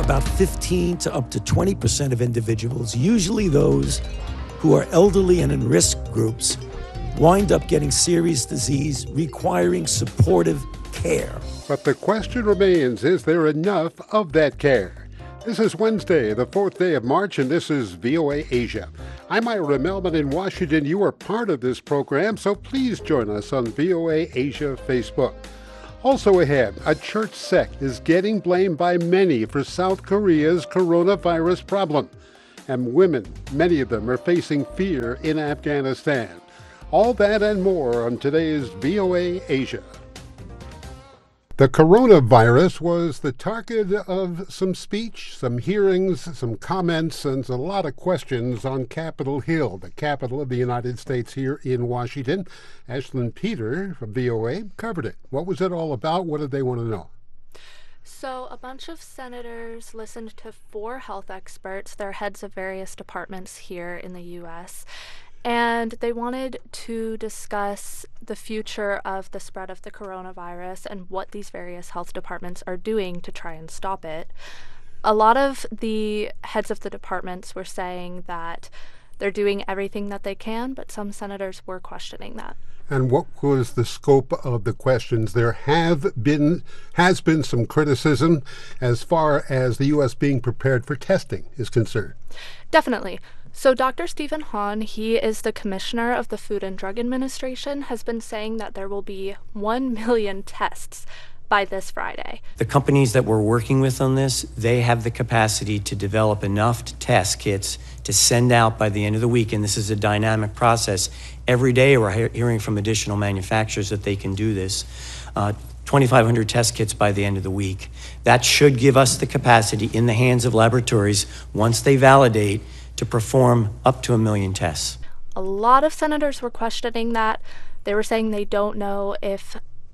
about 15 to up to 20% of individuals, usually those who are elderly and in risk groups, wind up getting serious disease requiring supportive care. But the question remains, is there enough of that care? This is Wednesday, the 4th day of March, and this is VOA Asia. I'm Ira Melman in Washington. You are part of this program, so please join us on VOA Asia Facebook. Also ahead, a church sect is getting blamed by many for South Korea's coronavirus problem. And women, many of them, are facing fear in Afghanistan. All that and more on today's VOA Asia. The coronavirus was the target of some speech, some hearings, some comments, and a lot of questions on Capitol Hill, the capital of the United States here in Washington. Ashlyn Peter from VOA covered it. What was it all about? What did they want to know? So a bunch of senators listened to 4 health experts. They're heads of various departments here in the U.S., and they wanted to discuss the future of the spread of the coronavirus and what these various health departments are doing to try and stop it. A lot of the heads of the departments were saying that they're doing everything that they can, but some senators were questioning that. And what was the scope of the questions? There has been some criticism as far as the U.S. being prepared for testing is concerned. Definitely. So Dr. Stephen Hahn, he is the commissioner of the Food and Drug Administration, has been saying that there will be 1 million tests by this Friday. The companies that we're working with on this, they have the capacity to develop enough test kits to send out by the end of the week, and this is a dynamic process. Every day we're hearing from additional manufacturers that they can do this. 2,500 test kits by the end of the week. That should give us the capacity in the hands of laboratories, once they validate, to perform up to 1 million tests. A lot of senators were questioning that. They were saying they don't know if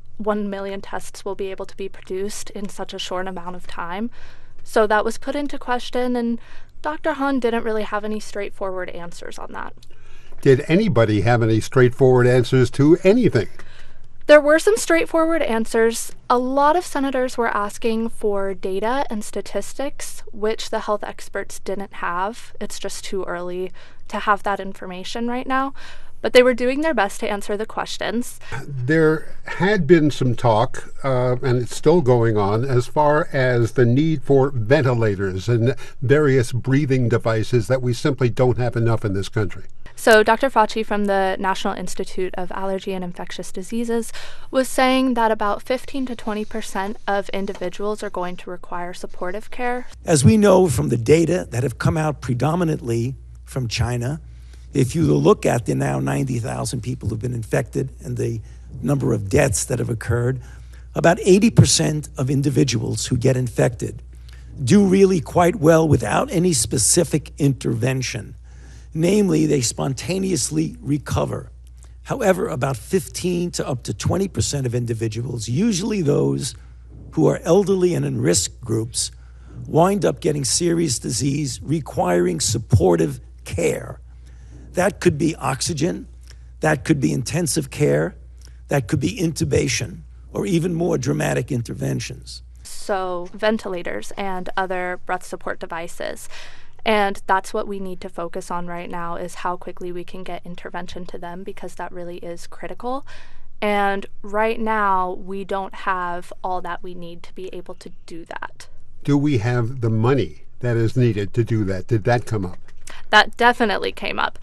1 million tests will be able to be produced in such a short amount of time. So that was put into question, and Dr. Hahn didn't really have any straightforward answers on that. Did anybody have any straightforward answers to anything? There were some straightforward answers. A lot of senators were asking for data and statistics, which the health experts didn't have. It's just too early to have that information right now. But they were doing their best to answer the questions. There had been some talk, and it's still going on, as far as the need for ventilators and various breathing devices that we simply don't have enough in this country. So Dr. Fauci from the National Institute of Allergy and Infectious Diseases was saying that about 15 to 20% of individuals are going to require supportive care. As we know from the data that have come out predominantly from China, if you look at the now 90,000 people who've been infected and the number of deaths that have occurred, about 80% of individuals who get infected do really quite well without any specific intervention. Namely, they spontaneously recover. However, about 15 to up to 20% of individuals, usually those who are elderly and in risk groups, wind up getting serious disease requiring supportive care. That could be oxygen, that could be intensive care, that could be intubation, or even more dramatic interventions. So ventilators and other breath support devices. And that's what we need to focus on right now, is how quickly we can get intervention to them, because that really is critical. And right now, we don't have all that we need to be able to do that. Do we have the money that is needed to do that? Did that come up? That definitely came up.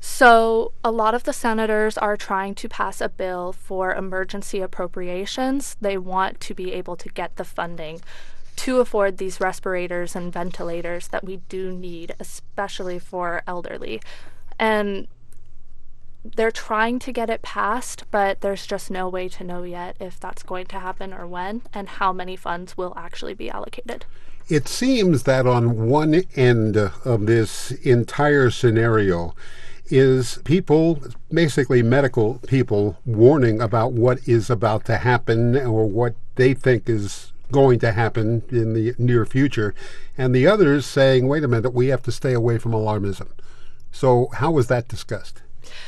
So a lot of the senators are trying to pass a bill for emergency appropriations. They want to be able to get the funding to afford these respirators and ventilators that we do need, especially for elderly. And they're trying to get it passed, but there's just no way to know yet if that's going to happen or when, and how many funds will actually be allocated. It seems that on one end of this entire scenario is people, basically medical people, warning about what is about to happen or what they think is going to happen in the near future, and the others saying, wait a minute, we have to stay away from alarmism. So how was that discussed?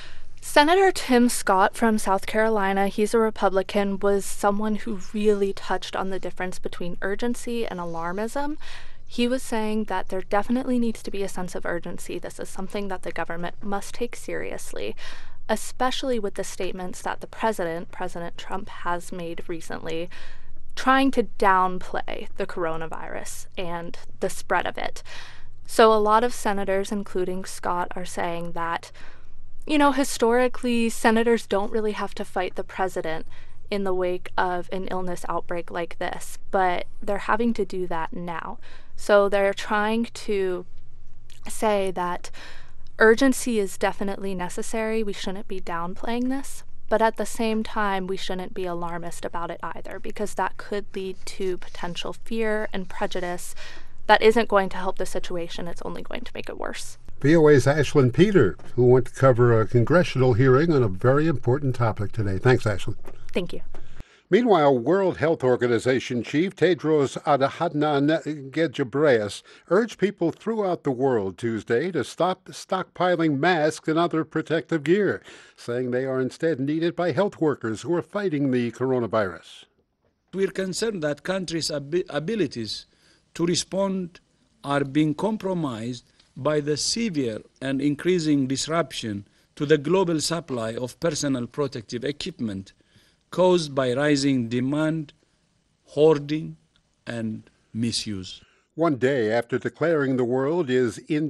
Senator Tim Scott from South Carolina, he's a Republican, was someone who really touched on the difference between urgency and alarmism. He was saying that there definitely needs to be a sense of urgency. This is something that the government must take seriously, especially with the statements that the President Trump, has made recently, trying to downplay the coronavirus and the spread of it. So a lot of senators, including Scott, are saying that, historically, senators don't really have to fight the president in the wake of an illness outbreak like this, but they're having to do that now. So they're trying to say that urgency is definitely necessary. We shouldn't be downplaying this, but at the same time, we shouldn't be alarmist about it either, because that could lead to potential fear and prejudice that isn't going to help the situation. It's only going to make it worse. VOA's Ashlyn Peter, who went to cover a congressional hearing on a very important topic today. Thanks, Ashlyn. Thank you. Meanwhile, World Health Organization Chief Tedros Adhanom Ghebreyesus urged people throughout the world Tuesday to stop stockpiling masks and other protective gear, saying they are instead needed by health workers who are fighting the coronavirus. We're concerned that countries' abilities to respond are being compromised by the severe and increasing disruption to the global supply of personal protective equipment caused by rising demand, hoarding, and misuse. One day after declaring the world is in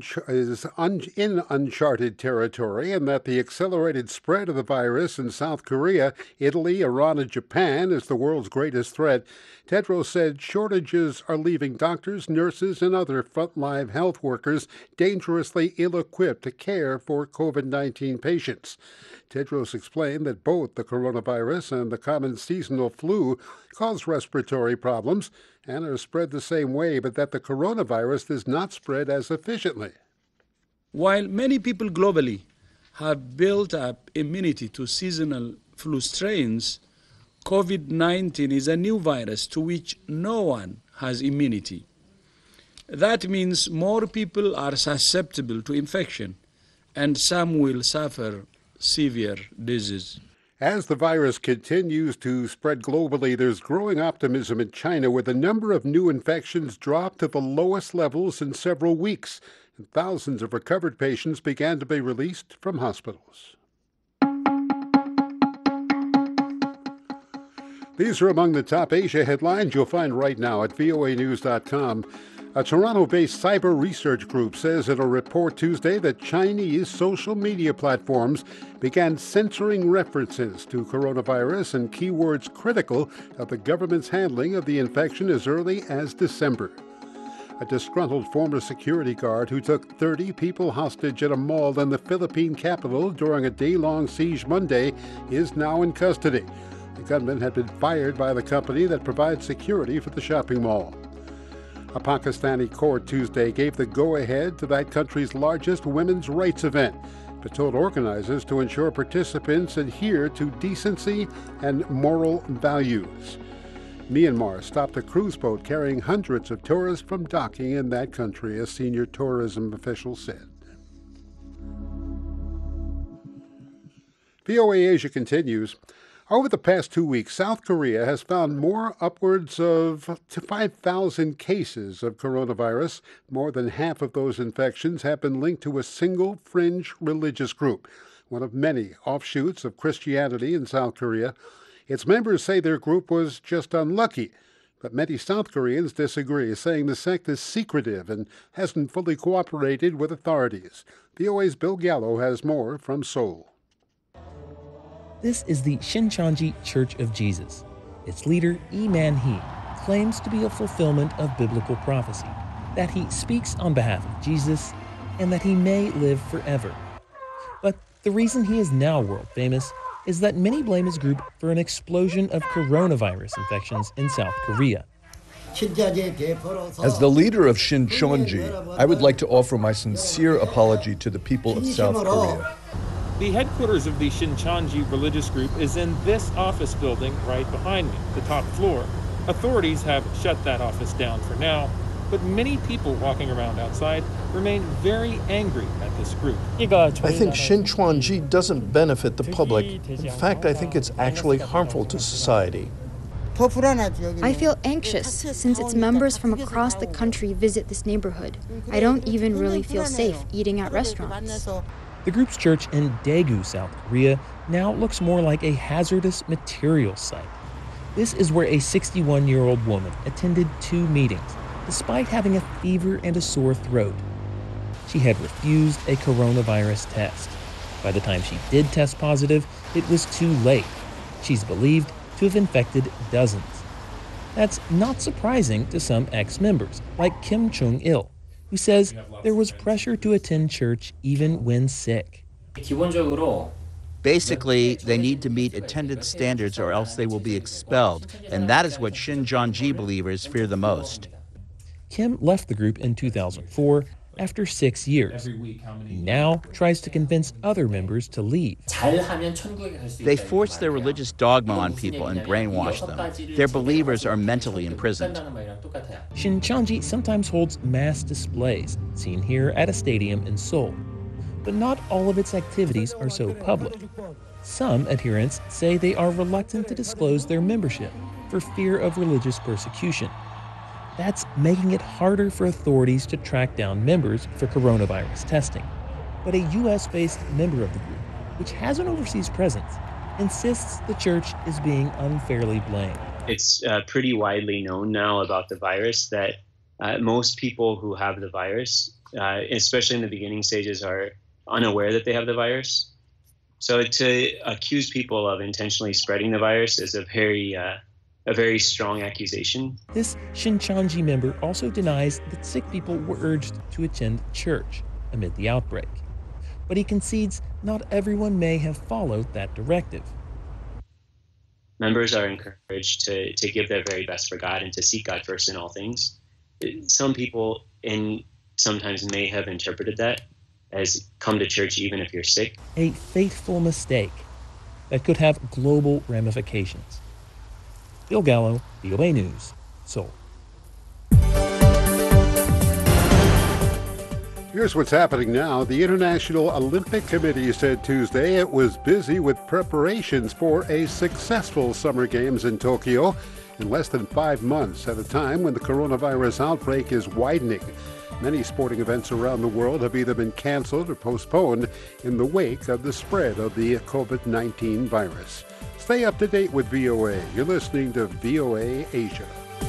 uncharted territory and that the accelerated spread of the virus in South Korea, Italy, Iran, and Japan is the world's greatest threat, Tedros said shortages are leaving doctors, nurses, and other frontline health workers dangerously ill-equipped to care for COVID-19 patients. Tedros explained that both the coronavirus and the common seasonal flu cause respiratory problems and are spread the same way, but that the coronavirus does not spread as efficiently. While many people globally have built up immunity to seasonal flu strains, COVID-19 is a new virus to which no one has immunity. That means more people are susceptible to infection, and some will suffer severe disease. As the virus continues to spread globally, there's growing optimism in China, where the number of new infections dropped to the lowest levels in several weeks, and thousands of recovered patients began to be released from hospitals. These are among the top Asia headlines you'll find right now at voanews.com. A Toronto-based cyber research group says in a report Tuesday that Chinese social media platforms began censoring references to coronavirus and keywords critical of the government's handling of the infection as early as December. A disgruntled former security guard who took 30 people hostage at a mall in the Philippine capital during a day-long siege Monday is now in custody. The gunman had been fired by the company that provides security for the shopping mall. A Pakistani court Tuesday gave the go-ahead to that country's largest women's rights event, but told organizers to ensure participants adhere to decency and moral values. Myanmar stopped a cruise boat carrying hundreds of tourists from docking in that country, a senior tourism official said. VOA Asia continues. Over the past 2 weeks, South Korea has found upwards of 5,000 cases of coronavirus. More than half of those infections have been linked to a single fringe religious group, one of many offshoots of Christianity in South Korea. Its members say their group was just unlucky, but many South Koreans disagree, saying the sect is secretive and hasn't fully cooperated with authorities. VOA's Bill Gallo has more from Seoul. This is the Shincheonji Church of Jesus. Its leader, Lee Man-hee, claims to be a fulfillment of biblical prophecy, that he speaks on behalf of Jesus and that he may live forever. But the reason he is now world famous is that many blame his group for an explosion of coronavirus infections in South Korea. As the leader of Shincheonji, I would like to offer my sincere apology to the people of South Korea. The headquarters of the Shincheonji religious group is in this office building right behind me, the top floor. Authorities have shut that office down for now, but many people walking around outside remain very angry at this group. I think Shincheonji doesn't benefit the public. In fact, I think it's actually harmful to society. I feel anxious since its members from across the country visit this neighborhood. I don't even really feel safe eating at restaurants. The group's church in Daegu, South Korea, now looks more like a hazardous materials site. This is where a 61-year-old woman attended 2 meetings, despite having a fever and a sore throat. She had refused a coronavirus test. By the time she did test positive, it was too late. She's believed to have infected dozens. That's not surprising to some ex-members, like Kim Chung-il, who says there was pressure to attend church even when sick. Basically, they need to meet attendance standards or else they will be expelled, and that is what Shincheonji believers fear the most. Kim left the group in 2004 after 6 years. He now tries to convince other members to leave. They force their religious dogma on people and brainwash them. Their believers are mentally imprisoned. Shincheonji sometimes holds mass displays, seen here at a stadium in Seoul. But not all of its activities are so public. Some adherents say they are reluctant to disclose their membership for fear of religious persecution. That's making it harder for authorities to track down members for coronavirus testing. But a U.S.-based member of the group, which has an overseas presence, insists the church is being unfairly blamed. It's pretty widely known now about the virus that most people who have the virus, especially in the beginning stages, are unaware that they have the virus. So to accuse people of intentionally spreading the virus is a very strong accusation. This Shincheonji member also denies that sick people were urged to attend church amid the outbreak. But he concedes not everyone may have followed that directive. Members are encouraged to give their very best for God and to seek God first in all things. Some people sometimes may have interpreted that as come to church even if you're sick. A fateful mistake that could have global ramifications. Bill Gallo, VOA News, Seoul. Here's what's happening now. The International Olympic Committee said Tuesday it was busy with preparations for a successful Summer Games in Tokyo in less than 5 months at a time when the coronavirus outbreak is widening. Many sporting events around the world have either been canceled or postponed in the wake of the spread of the COVID-19 virus. Stay up to date with VOA. You're listening to VOA Asia.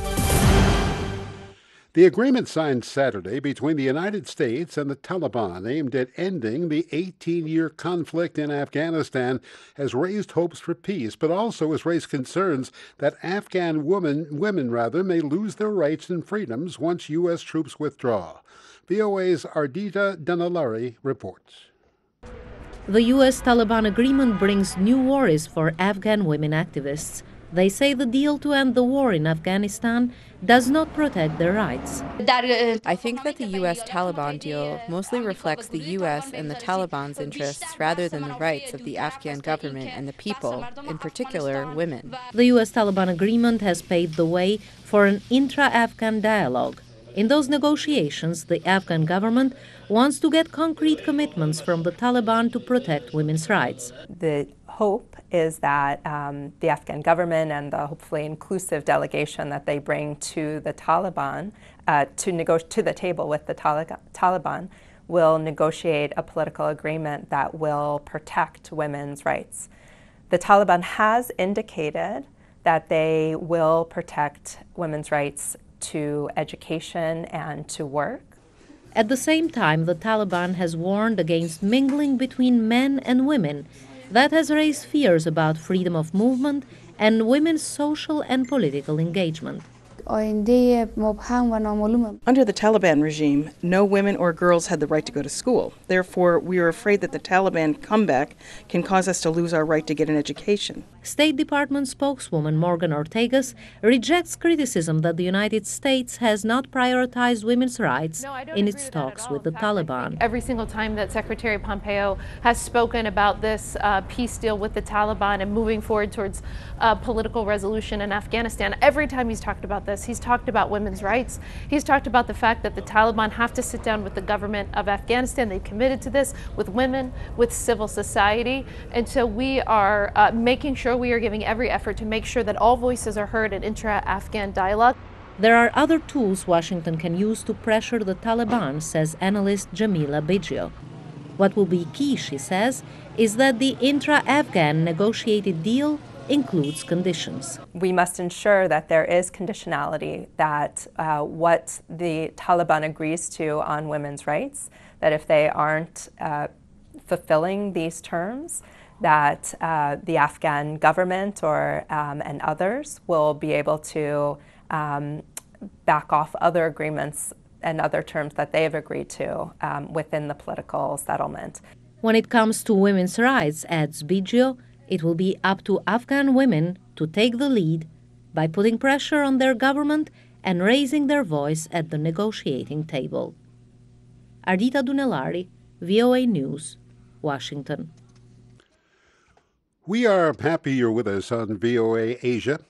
The agreement signed Saturday between the United States and the Taliban aimed at ending the 18-year conflict in Afghanistan has raised hopes for peace, but also has raised concerns that Afghan women may lose their rights and freedoms once U.S. troops withdraw. VOA's Ardita Danalari reports. The U.S. Taliban agreement brings new worries for Afghan women activists. They say the deal to end the war in Afghanistan does not protect their rights. I think that the U.S.-Taliban deal mostly reflects the U.S. and the Taliban's interests rather than the rights of the Afghan government and the people, in particular women. The U.S.-Taliban agreement has paved the way for an intra-Afghan dialogue. In those negotiations, the Afghan government wants to get concrete commitments from the Taliban to protect women's rights. The hope is that the Afghan government and the hopefully inclusive delegation that they bring to the Taliban, to the table with the Taliban, will negotiate a political agreement that will protect women's rights. The Taliban has indicated that they will protect women's rights to education and to work. At the same time, the Taliban has warned against mingling between men and women. That has raised fears about freedom of movement and women's social and political engagement. Under the Taliban regime, no women or girls had the right to go to school. Therefore, we are afraid that the Taliban comeback can cause us to lose our right to get an education. State Department spokeswoman Morgan Ortagus rejects criticism that the United States has not prioritized women's rights in its talks with the Taliban. Every single time that Secretary Pompeo has spoken about this peace deal with the Taliban and moving forward towards political resolution in Afghanistan, every time he's talked about this, he's talked about women's rights. He's talked about the fact that the Taliban have to sit down with the government of Afghanistan. They've committed to this with women, with civil society. And so we are making sure we are giving every effort to make sure that all voices are heard in intra-Afghan dialogue. There are other tools Washington can use to pressure the Taliban, says analyst Jamila Biggio. What will be key, she says, is that the intra-Afghan negotiated deal includes conditions. We must ensure that there is conditionality, that what the Taliban agrees to on women's rights, that if they aren't fulfilling these terms, that the Afghan government or and others will be able to back off other agreements and other terms that they have agreed to within the political settlement. When it comes to women's rights, adds Biggio, it will be up to Afghan women to take the lead by putting pressure on their government and raising their voice at the negotiating table. Ardita Dunellari, VOA News, Washington. We are happy you're with us on VOA Asia.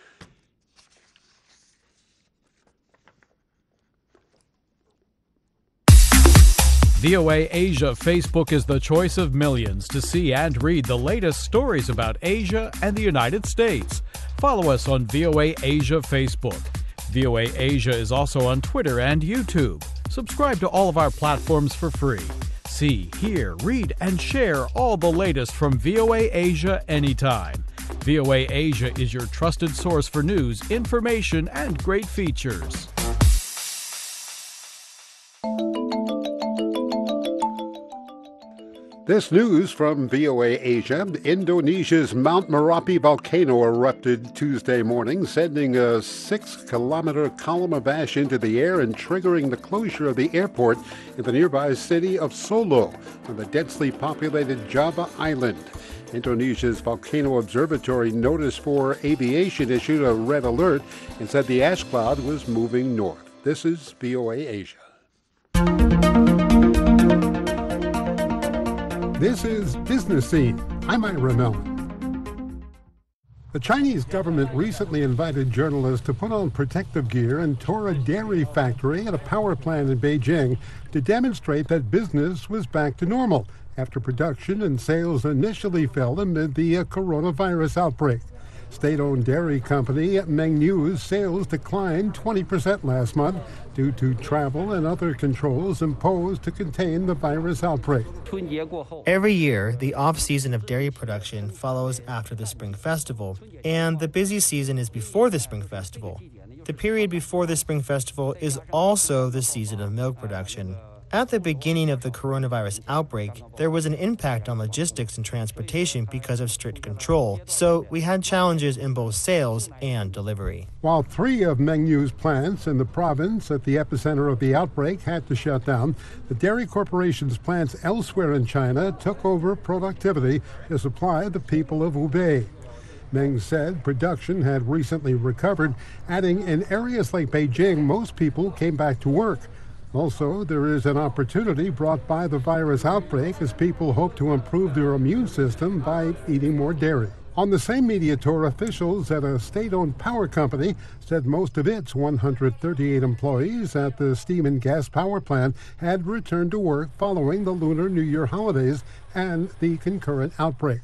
VOA Asia Facebook is the choice of millions to see and read the latest stories about Asia and the United States. Follow us on VOA Asia Facebook. VOA Asia is also on Twitter and YouTube. Subscribe to all of our platforms for free. See, hear, read, and share all the latest from VOA Asia anytime. VOA Asia is your trusted source for news, information, and great features. This news from VOA Asia. Indonesia's Mount Merapi volcano erupted Tuesday morning, sending a 6-kilometer column of ash into the air and triggering the closure of the airport in the nearby city of Solo on the densely populated Java island. Indonesia's Volcano Observatory Notice for Aviation issued a red alert and said the ash cloud was moving north. This is VOA Asia. This is Business Scene. I'm Ira Melman. The Chinese government recently invited journalists to put on protective gear and tour a dairy factory at a power plant in Beijing to demonstrate that business was back to normal after production and sales initially fell amid the coronavirus outbreak. State-owned dairy company Mengniu's sales declined 20% last month due to travel and other controls imposed to contain the virus outbreak. Every year, the off-season of dairy production follows after the Spring Festival, and the busy season is before the Spring Festival. The period before the Spring Festival is also the season of milk production. At the beginning of the coronavirus outbreak, there was an impact on logistics and transportation because of strict control, so we had challenges in both sales and delivery. While 3 of Mengniu's plants in the province at the epicenter of the outbreak had to shut down, the Dairy Corporation's plants elsewhere in China took over productivity to supply the people of Hubei. Meng said production had recently recovered, adding in areas like Beijing, most people came back to work. Also, there is an opportunity brought by the virus outbreak as people hope to improve their immune system by eating more dairy. On the same media tour, officials at a state-owned power company said most of its 138 employees at the steam and gas power plant had returned to work following the Lunar New Year holidays and the concurrent outbreak.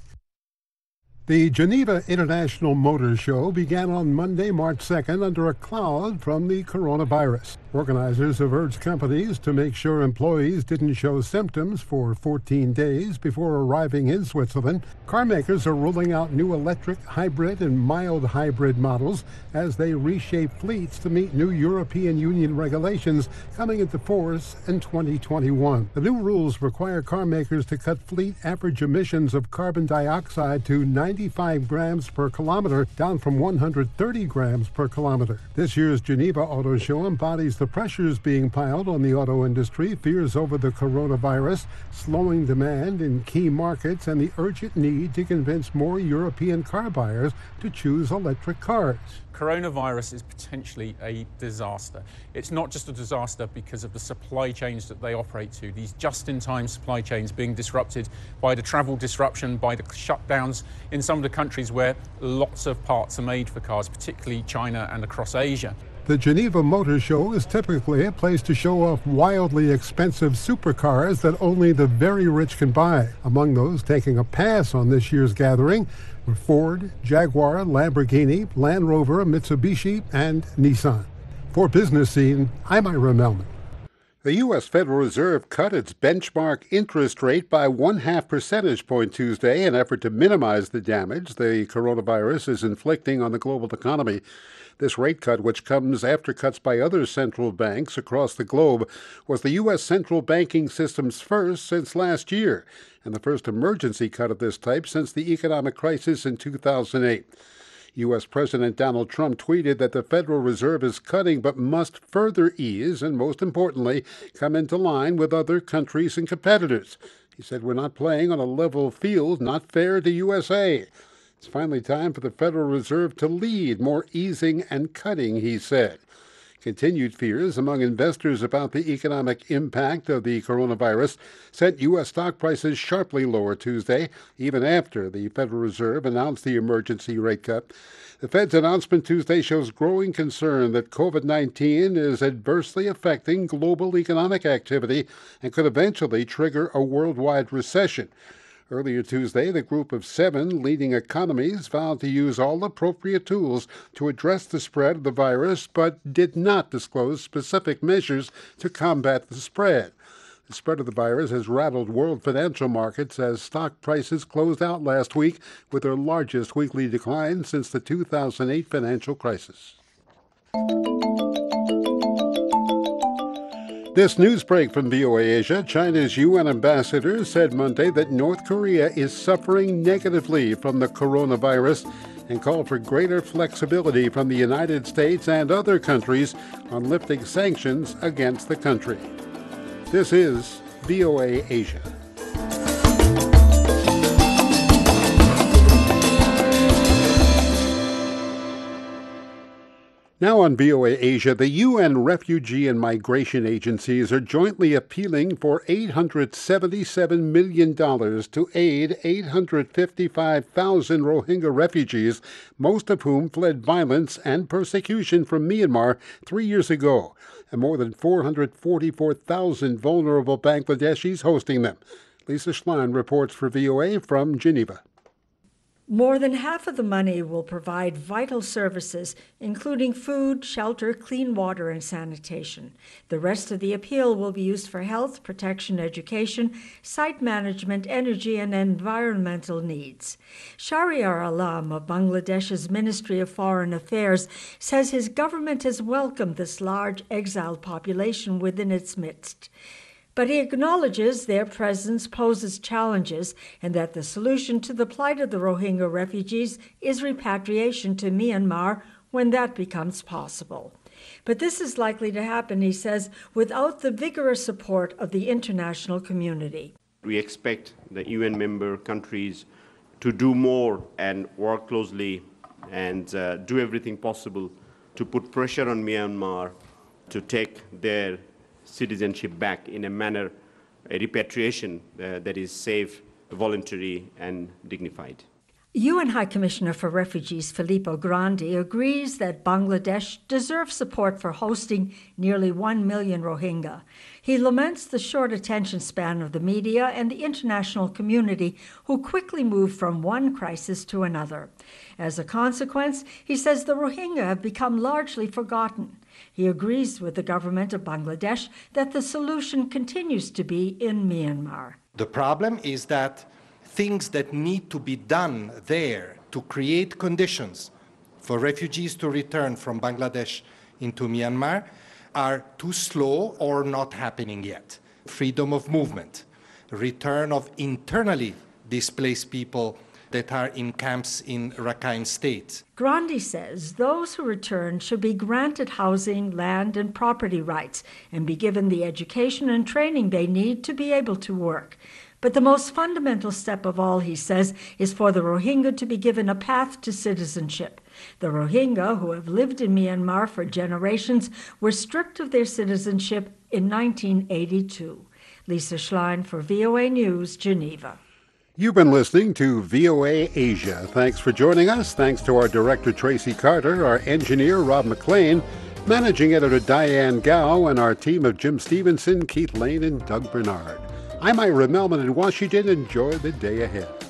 The Geneva International Motor Show began on Monday, March 2nd, under a cloud from the coronavirus. Organizers have urged companies to make sure employees didn't show symptoms for 14 days before arriving in Switzerland. Car makers are rolling out new electric, hybrid, and mild hybrid models as they reshape fleets to meet new European Union regulations coming into force in 2021. The new rules require car makers to cut fleet average emissions of carbon dioxide to 95 grams per kilometer, down from 130 grams per kilometer. This year's Geneva Auto Show embodies the pressures being piled on the auto industry, fears over the coronavirus, slowing demand in key markets, and the urgent need to convince more European car buyers to choose electric cars. Coronavirus is potentially a disaster. It's not just a disaster because of the supply chains that they operate to, these just-in-time supply chains being disrupted by the travel disruption, by the shutdowns in some of the countries where lots of parts are made for cars, particularly China and across Asia. The Geneva Motor Show is typically a place to show off wildly expensive supercars that only the very rich can buy. Among those taking a pass on this year's gathering were Ford, Jaguar, Lamborghini, Land Rover, Mitsubishi, and Nissan. For Business Scene, I'm Ira Melman. The U.S. Federal Reserve cut its benchmark interest rate by 0.5 percentage point Tuesday in an effort to minimize the damage the coronavirus is inflicting on the global economy. This rate cut, which comes after cuts by other central banks across the globe, was the U.S. central banking system's first since last year, and the first emergency cut of this type since the economic crisis in 2008. U.S. President Donald Trump tweeted that the Federal Reserve is cutting but must further ease and, most importantly, come into line with other countries and competitors. He said, "We're not playing on a level field, not fair to USA." It's finally time for the Federal Reserve to lead more easing and cutting, he said. Continued fears among investors about the economic impact of the coronavirus sent U.S. stock prices sharply lower Tuesday, even after the Federal Reserve announced the emergency rate cut. The Fed's announcement Tuesday shows growing concern that COVID-19 is adversely affecting global economic activity and could eventually trigger a worldwide recession. Earlier Tuesday, the group of 7 leading economies vowed to use all appropriate tools to address the spread of the virus, but did not disclose specific measures to combat the spread. The spread of the virus has rattled world financial markets as stock prices closed out last week with their largest weekly decline since the 2008 financial crisis. This news break from VOA Asia, China's UN ambassador said Monday that North Korea is suffering negatively from the coronavirus and called for greater flexibility from the United States and other countries on lifting sanctions against the country. This is VOA Asia. Now on VOA Asia, the UN refugee and migration agencies are jointly appealing for $877 million to aid 855,000 Rohingya refugees, most of whom fled violence and persecution from Myanmar 3 years ago, and more than 444,000 vulnerable Bangladeshis hosting them. Lisa Schlein reports for VOA from Geneva. More than half of the money will provide vital services, including food, shelter, clean water, and sanitation. The rest of the appeal will be used for health, protection, education, site management, energy, and environmental needs. Shahriar Alam of Bangladesh's Ministry of Foreign Affairs says his government has welcomed this large exiled population within its midst. But he acknowledges their presence poses challenges and that the solution to the plight of the Rohingya refugees is repatriation to Myanmar when that becomes possible. But this is likely to happen, he says, without the vigorous support of the international community. We expect the UN member countries to do more and work closely and do everything possible to put pressure on Myanmar to take their citizenship back in a manner, a repatriation that is safe, voluntary, and dignified. UN High Commissioner for Refugees Filippo Grandi agrees that Bangladesh deserves support for hosting nearly 1 million Rohingya. He laments the short attention span of the media and the international community, who quickly moved from one crisis to another. As a consequence, he says the Rohingya have become largely forgotten. He agrees with the government of Bangladesh that the solution continues to be in Myanmar. The problem is that things that need to be done there to create conditions for refugees to return from Bangladesh into Myanmar are too slow or not happening yet. Freedom of movement, return of internally displaced people that are in camps in Rakhine State. Grandi says those who return should be granted housing, land, and property rights and be given the education and training they need to be able to work. But the most fundamental step of all, he says, is for the Rohingya to be given a path to citizenship. The Rohingya, who have lived in Myanmar for generations, were stripped of their citizenship in 1982. Lisa Schlein for VOA News, Geneva. You've been listening to VOA Asia. Thanks for joining us. Thanks to our director, Tracy Carter, our engineer, Rob McLean, Managing editor Diane Gao and our team of Jim Stevenson, Keith Lane, and Doug Bernard. I'm Ira Melman in Washington. Enjoy the day ahead.